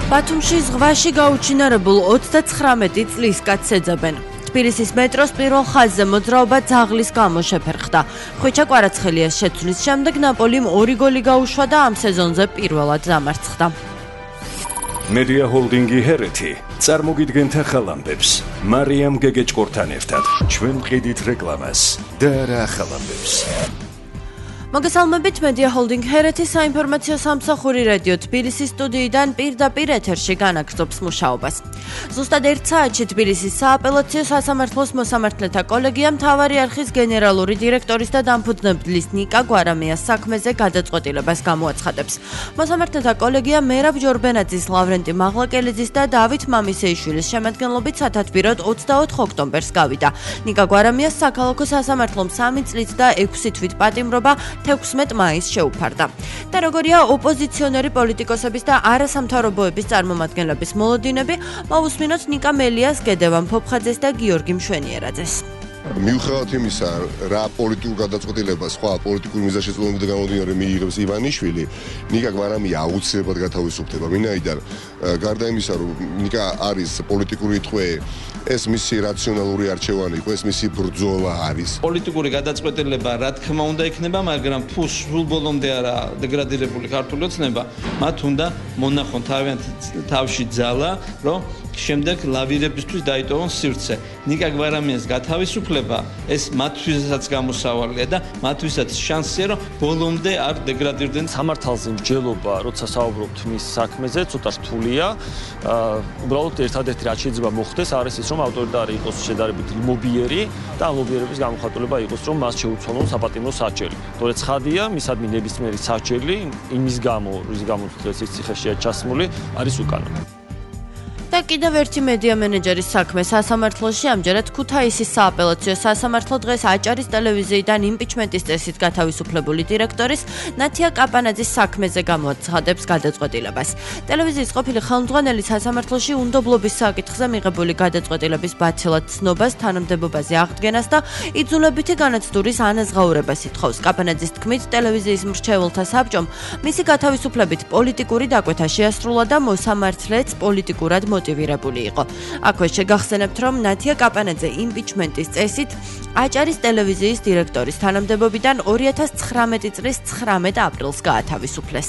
ბათუმში ზღვაში გაუჩინარებულ 39 წლის კაცს ეძებენ. თბილისის მეტროს პირველ ხაზზე მოძრაობა ძაღლის გამო შეფერხდა. ხვიჩა კვარაცხელიას შეცვლის შემდეგ ნაპოლიმ 2 გოლი გაუშვა და ამ სეზონზე პირველად დამარცხდა. მედია ჰოლდინგი ჰერეთი წარმოგიდგენთ ახალ ამბებს. მარიამ გეგეჭკორთან ერთად ჩვენ ვყიდით რეკლამას და რა ახალ ამბებს. მოგესალმებით, მედია ჰოლდინგ ჰერეთის საინფორმაციო სამსახური რადიო თბილისის სტუდიიდან პირდაპირ ეთერში განაგრძობს მუშაობას. ზუსტად 1 საათში თბილისის სააპელაციო სასამართლოს მოსამართლეთა კოლეგიამ მთავარი არხის გენერალური დირექტორის და დამფუძნებლის ნიკა გვარამიას საქმეზე გადაწყვეტილებას გამოაცხადებს. მოსამართლეთა კოლეგია მერაბ ჯორბენაძის, ლავრენტი მაღლაკელიძის და დავით მამისეიშვილის შემადგენლობით სათათბიროდ 24 ოქტომბერს გავიდა. ნიკა გვარამიას საქალაქო სასამართლომ 3 წლით და 6 თვით პატიმრობა 16 მაისს შეუფარდა. და როგორია ოპოზიციონერი პოლიტიკოსების და არასამთავრობოების წარმომადგენლების მოლოდინები, მოვუსმინოთ ნიკა მელიას, გედევან ფოფხაძეს და გიორგი მშვენიერაძეს. მიუხედავად იმისა, რა პოლიტიკურ გადაწყვეტილებას სხვა პოლიტიკური მიზანშეწონებიდან გამომდინარე მიიღებს ივანიშვილი, ნიკა გვარამია აუცილებლად გათავისუფლდება. ვინაიდან გარდა იმისა, რომ ნიკა არის პოლიტიკური ტყვე, ეს მისი რაციონალური არჩევანი იყო, ეს მისი ბრძოლა არის. პოლიტიკური გადაწყვეტილება რა თქმა უნდა იქნება, მაგრამ თუ სულ ბოლომდე არა დეგრადირებული ქართული ოცნება, მათ უნდა მონახონ თავში ძალა, რომ შემდეგ ლავირებისთვის დაიტოვონ სივრცე. ნიკა გვარამიას გათავისუფლება ეს მათთვისაც გამოსავალია და მათთვისაც შანსია, რომ ბოლომდე არ დეგრადირდნენ. სამართალზე მსჯელობა, როცა საუბრობთ მის საქმეზე, ცოტა რთულია. უბრალოდ ერთადერთი რაც შეიძლება მოხდეს, არის ის, რომ ავტორიტარი იყოს შედარებით მობიერი და ამ მობიერების გამოხატულება იყოს, რომ მას შეუცვალონ საპატიმრო სასჯელი. თორე ცხადია, მისადმი ნებისმიერი სასჯელი იმის გამო, რის გამოც დღეს ის ციხეშია ჩასმული, არის უკანა. და კიდევ ერთი მედია მენეჯერის საქმე სასამართლოში. ამჯერად ქუთაისის სააპელაციო სასამართლო დღეს აჭარის ტელევიზიიდან იმპიჩმენტის წესით გათავისუფლებული დირექტორის ნათია კაპანაძის საქმეზე გამოაცხადებს გადაწყვეტილებას. ტელევიზიის ყოფილი ხელმძღვანელი სასამართლოში უნდობლობის საკითხზე მიღებული გადაწყვეტილების ბაცილად ცნობას, თანამდებობაზე აღდგენას და იძულებითი განაცდურის ანაზღაურებას ითხოვს. კაპანაძის თქმით, ტელევიზიის მრჩეველთა საბჭომ მისი გათავისუფლებით პოლიტიკური დაკვეთა შეასრულა და მოსამართლეც პოლიტიკურად მოტივირებული იყო. აქვე შეგახსენებთ, რომ ნათია კაპანაძე იმპიჩმენტის წესით აჭარის ტელევიზიის დირექტორის თანამდებობიდან 2019 წლის 19 აპრილს გაათავისუფლეს.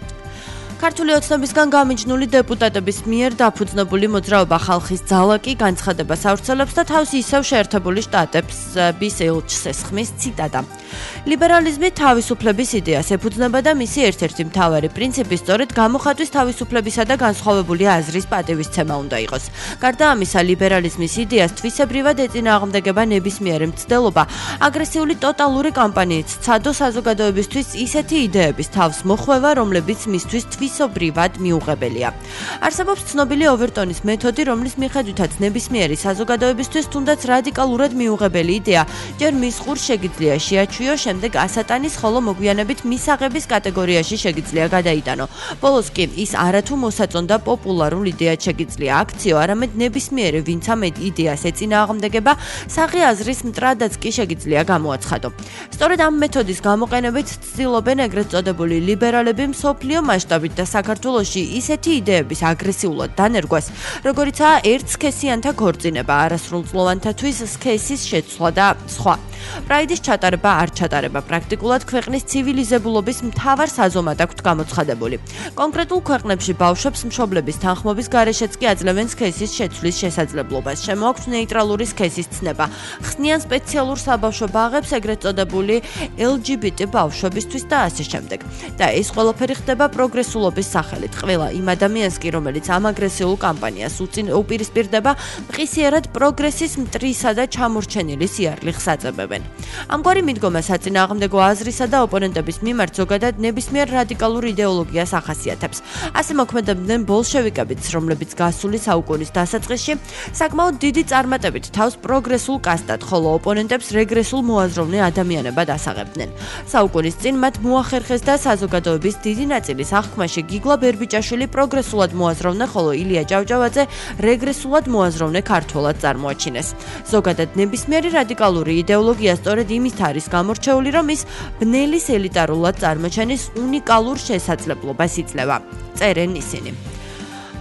ქართული ოცნებისგან გამიჯნული დეპუტატების მიერ დაფუძნებული მოძრაობა ხალხის ძალა კი განცხადებას ავრცელებს და თავს ისევ შეერთებული შტატების ელჩს ესხმის ციტატა. ლიბერალიზმი თავისუფლების იდეას ეფუძნება და მისი ერთ-ერთი მთავარი პრინციპი სწორედ გამოხატვის თავისუფლებისა და განსხვავებული აზრის პატივისცემა უნდა იყოს. გარდა ამისა, ლიბერალიზმის იდეას თვისებრივად ეწინააღმდეგება ნებისმიერი მცდელობა, აგრესიული ტოტალური კამპანიით ცადო საზოგადოებისთვის ისეთი იდეების თავს მოხვევა, რომლებიც მისთვის თვისობრივად მიუღებელია. არსებობს ცნობილი ოვერტონის მეთოდი, რომლის მიხედვითაც ნებისმიერი საზოგადოებისთვის თუნდაც რადიკალურად მიუღებელი იდეა ჯერ მის ყურს შეგიძლია შეაჩვიო, შემდეგ ასატანის, ხოლო მოგვიანებით მისაღების კატეგორიაში შეგიძლია გადაიტანო. ბოლოს კი ის არათუ მოსაწონ და პოპულარულ იდეად შეგიძლია აქციო, არამედ ნებისმიერი, ვინც ამ იდეას ეწინააღმდეგება, სახე აზრის მტრადაც კი შეგიძლია გამოაცხადო. სწორედ ამ მეთოდის გამოყენებით ცდილობენ ეგრეთ წოდებული ლიბერალები მსოფლიო მასშტაბით და საქართველოში ისეთი იდეების აგრესიულად დანერგვას, როგორიცაა ერთსქესიანთა ქორწინება, არასრულწლოვანთათვის სქესის შეცვლა და სხვა. პრაიდის ჩატარება არ ჩატარება პრაქტიკულად ქვეყნის ცივილიზებულობის მთავარ საზომად აქვთ გამოცხადებული. კონკრეტულ ქვეყნებში ბავშვებს მშობლების თანხმობის გარეშეც კი აძლევენ სქესის შეცვლის შესაძლებლობას. შემოაქვთ ნეიტრალური სქესის ცნება. ხსნიან სპეციალურ საბავშვო ბაღებს ეგრეთ წოდებული LGBT ბავშვებისთვის და ასე შემდეგ. და ეს ყველაფერი ხდება პროგრესულობის სახელით. ყველა იმ ადამიანს კი, რომელიც ამ აგრესიულ კამპანიას უპირისპირდება, მყისიერად პროგრესის მტრისა და ჩამორჩენილი სიარლიხს აწებებენ. ამგვარი მიდგომა საწინააღმდეგო აზრისა და ოპონენტების მიმართ ზოგადად ნებისმიერ რადიკალურ იდეოლოგიას ახასიათებს. ასე მოქმედებდნენ ბოლშევიკებიც, რომლებიც გასული საუკუნის დასაწყისში საკმაოდ დიდი წარმატებით თავს პროგრესულ კასტად, ხოლო ოპონენტებს რეგრესულ მოაზროვნე ადამიანებად ასაღებდნენ. საუკუნის წინ მათ მოახერხეს და საზოგადოების დიდი ნაწილის აღქმაში გიგლა ბერბიჭაშვილი პროგრესულად მოაზროვნე, ხოლო ილია ჭავჭავაძე რეგრესულად მოაზროვნე ქართველად წარმოაჩინეს. ზოგადად ნებისმიერი რადიკალური იდეოლოგია სწორედ იმით არის გამორჩეული, რომ ის ბნელის ელიტარულად წარმოჩენის უნიკალურ შესაძლებლობას იძლევა. წერენ ისინი.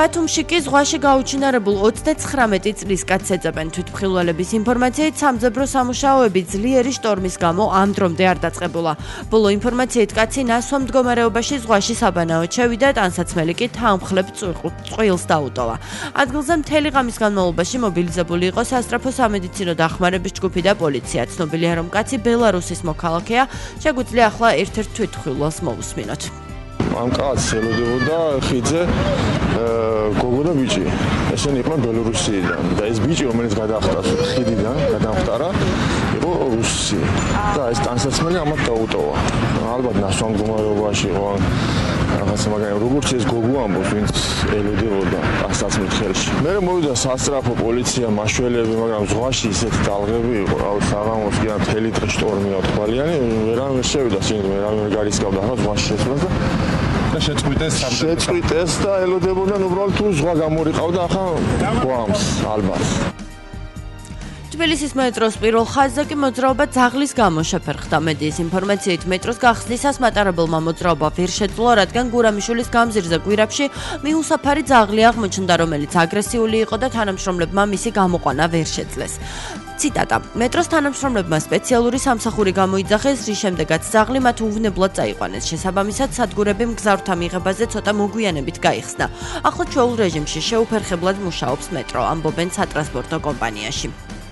ბათუმში კი ზღვაში გაუჩინარებულ 39 წლის კაცს ეძებენ. თვითმხილველების ინფორმაციით, სამძებრო სამუშაოები ძლიერი შტორმის გამო ამ დრომდე არ დაწყებულა. ბოლო ინფორმაციით, კაცი ნასვამ მდგომარეობაში ზღვაში საბანაოდ შევიდა, ტანსაცმელი კი თანმხლებ წყვილს დაუტოვა. ადგილზე მთელი ღამის განმავლობაში მობილიზებული იყო სასწრაფო სამედიცინო დახმარების ჯგუფი და პოლიცია. ცნობილია, რომ კაცი ბელარუსის მოქალაქეა, შეგვიძლია ახლა ერთ-ერთ თვითმხილველს მოვუსმინოთ. ამ კაცს ელოდებოდა ხიძე გოგო და ბიჭი. ესენი იყვნენ ბელორუსიიდან და ეს ბიჭი, რომელიც გადაახტა ხიდიდან, გადამხტარა, იყო რუსი. და ეს ტანსაცმელი ამათ დაუტოვა. ალბათ ნასვამ მდგომარეობაში იყო რაღაცა, მაგრამ როგორც ეს გოგო ამბობს, ვინც ელოდებოდა ტანსაცმელს ხელში. მე მოვიდა სასწრაფო პოლიცია, მაშველები, მაგრამ ზღვაში ისეთი ტალღები იყო, რავი, საღამოს კი მთელი დღე შტორმია თვალიანი, ვერავინ შევიდა წინ, ვერავინ გარისკავდა, რა ზღვაში შეცვლას და შეწყვიტეს და ელოდებოდნენ უბრალოდ თუ ზღვა გამორიყავდა ახლა გვამს ალბათ. თბილისის მეტროს პირველ ხაზზე კი მოძრაობა ძაღლის გამო შეფერხდა. მედიის ინფორმაციით, მეტროს გახსნისას მატარებელმა მოძრაობა ვერ შეძლო, რადგან გურამიშვილის გამზირზე გვირაბში მიუსაფარი ძაღლი აღმოჩნდა, რომელიც აგრესიული იყო და თანამშრომლებმა მისი გამოყვანა ვერ შეძლეს. ციტატა: მეტროს თანამშრომლებმა სპეციალური სამსახური გამოიძახეს, რის შემდეგაც ძაღლი მათ უვნებლად წაიყვანეს. შესაბამისად, სადგურები მგზავრთა მიღებაზე ცოტა მოგვიანებით გაიხსნა. ახლა ჩვეულ რეჟიმში შეუფერხებლად მუშაობს მეტრო, ამბობენ სატრანსპორტო კომპანიაში.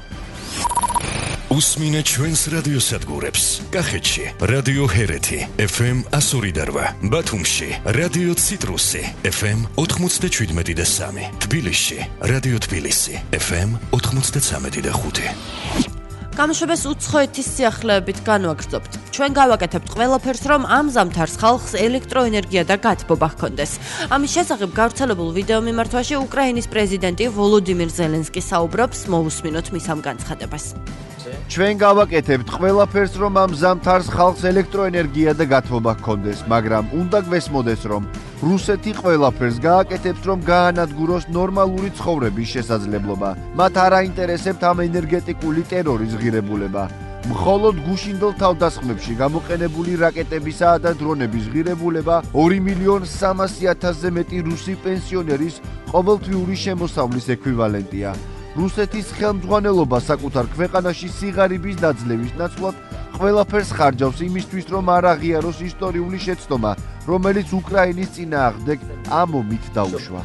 უსმინეთ ჩვენს რადიოსადგურებს. კახეთში რადიო ჰერეთი FM 102.8, ბათუმში რადიო ციტრუსი FM 97.3, თბილისში რადიო თბილისი FM 93.5. გამოშვებას უცხოეთის სიახლეებით განვაგრძობთ. ჩვენ გავაკეთებთ ყველაფერს, რომ ამ ზამთარს ხალხს ელექტროენერგია და გათბობა ჰქონდეს. ამის შესახებ გავრცელებულ ვიდეო მიმართვაში უკრაინის პრეზიდენტი ვოლოდიმირ ზელენსკი საუბრობს, მოვუსმინოთ მის ამ განცხადებას. ჩვენ გავაკეთებთ ყველაფერს, რომ ამ ზამთარს ხალხს ელექტროენერგია და გათბობა ჰქონდეს, მაგრამ უნდა გვესმოდეს, რომ რუსეთი ყველაფერს გააკეთებს, რომ გაანადგუროს ნორმალური ცხოვრების შესაძლებლობა. მათ არ აინტერესებთ ამ ენერგეტიკული ტერორის ღირებულება. მხოლოდ გუშინდელ თავდასხმებში გამოყენებული რაკეტებისა და დრონების ღირებულება 2.300.000-ზე მეტი რუსი პენსიონერის ყოველთვიური შემოსავლის ექვივალენტია. რუსეთის ხელმძღვანელობა საკუთარ ქვეყანაში სიღარიბის დაძლევის ნაცვლად ყველაფერს ხარჯავს იმისთვის, რომ არ აღიაროს ისტორიული შეცდომა, რომელიც უკრაინის წინააღმდეგ ამ ომით დაუშვა.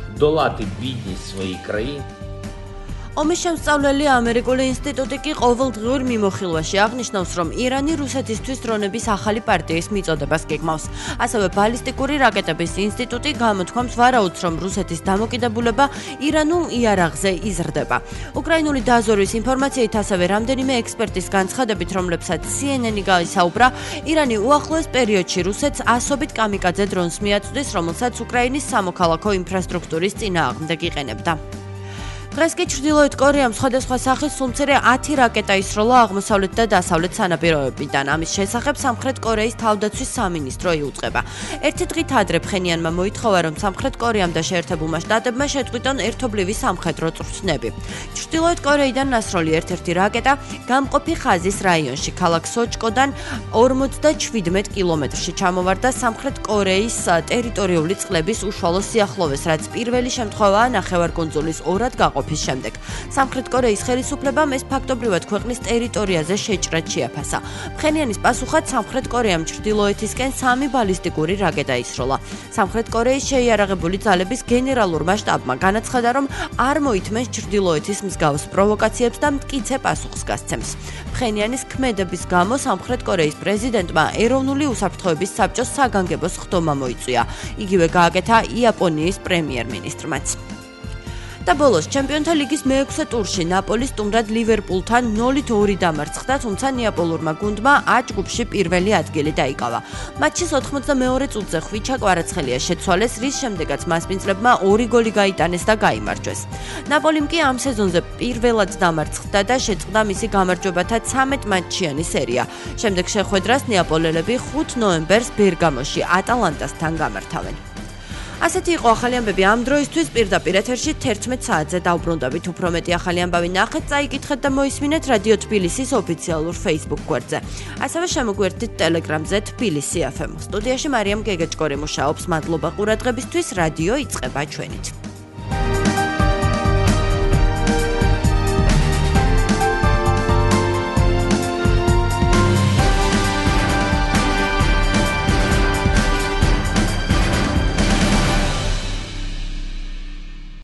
ომის შემსწავლელი ამერიკული ინსტიტუტი კი ყოველდღიურ მიმოხილვაში აღნიშნავს, რომ ირანი რუსეთისთვის დრონების ახალი პარტიის მიწოდებას გეგმავს. ასევე ბალისტიკური რაკეტების ინსტიტუტი გამოთქვამს ვარაუდს, რომ რუსეთის დამოკიდებულება ირანულ იარაღზე იზრდება. უკრაინული დაზვერვის ინფორმაციით ასევე რამდენიმე ექსპერტის განცხადებით, რომლებსაც CNN-ი გაისაუბრა, ირანი უახლოეს პერიოდში რუსეთს ასობით კამიკაძე დრონს მიაწვდის, რომელსაც უკრაინის სამოქალაქო ინფრასტრუქტურის წინააღმდეგ იყენებდა. დღეს კი ჩრდილოეთ კორეამ სხვადასხვა სახის სულმცირე 10 რაკეტა ისროლა აღმოსავლეთ და დასავლეთ სანაპიროებიდან. ამის შესახებ სამხრეთ კორეის თავდაცვის სამინისტრო იუწყება. ერთი დღით ადრე ფხენიანმა მოითხოვა, რომ სამხრეთ კორეამ და შეერთებულმა შტატებმა შეწყვიტონ ერთობლივი სამხედრო წვრთნები. ჩრდილოეთ კორეიდან ნასროლი ერთ-ერთი რაკეტა გამყოფი ხაზის რაიონში, ქალაქ სოჭკოდან 47 კილომეტრში ჩამოვარდა სამხრეთ კორეის ტერიტორიული წყლების უშუალო სიახლოვეს, რაც პირველი შემთხვევაა ნახევარკუნძულის ორად გაყოფის შემდეგ. სამხრეთ კორეის ხელისუფლებამ ეს ფაქტობრივად ქვეყნის ტერიტორიაზე შეჭრად შეაფასა. ფხენიანის პასუხად სამხრეთ კორეამ ჩრდილოეთისკენ 3 ბალისტიკური რაკეტა ისროლა. სამხრეთ კორეის შეიარაღებული ძალების გენერალურმა შტაბმა განაცხადა, რომ არ მოითმენს ჩრდილოეთის მსგავს პროვოკაციებს და მტკიცე პასუხს გასცემს. ფხენიანის ქმედების გამო სამხრეთ კორეის პრეზიდენტმა ეროვნული უსაფრთხოების საბჭოს საგანგებოს ხდომა მოიწვია. იგივე გააკეთა იაპონიის პრემიერ-მინისტრმაც. და ბოლოს ჩემპიონთა ლიგის მე-6 ტურში ნაპოლის სტუმრად ლივერპულთან 0-2 დამარცხდა, თუმცა ნეაპოლურმა გუნდმა A ჯგუფში პირველი ადგილი დაიკავა. მატჩის 92 წუთზე ხვიჩა კვარაცხელია შეცვალეს, რის შემდეგაც მასპინძლებმა 2 გოლი გაიტანეს და გაიმარჯვეს. ნაპოლიმ კი ამ სეზონზე პირველად დამარცხდა და შეწყდა მისი გამარჯვებათა 13 მატჩიანი სერია. შემდეგ შეხვედრას ნეაპოლელები 5 ნოემბერს ბერგამოში ატალანტასთან გამართავენ. ასეთი იყო ახალი ამბები ამ დროისთვის. პირდაპირ ეთერში 11 საათზე დავბრუნდებით. უფრო მეტი ახალი ამბავი ნახეთ, წაიკითხეთ და მოისმინეთ რადიო თბილისის ოფიციალურ Facebook გვერდზე. ასევე შემოგვერთდით Telegram-ზე თბილისი FM. სტუდიაში მარიამ გეგეჭკორი მუშაობს. მადლობა ყურადღებისთვის. რადიო იწყება ჩვენით.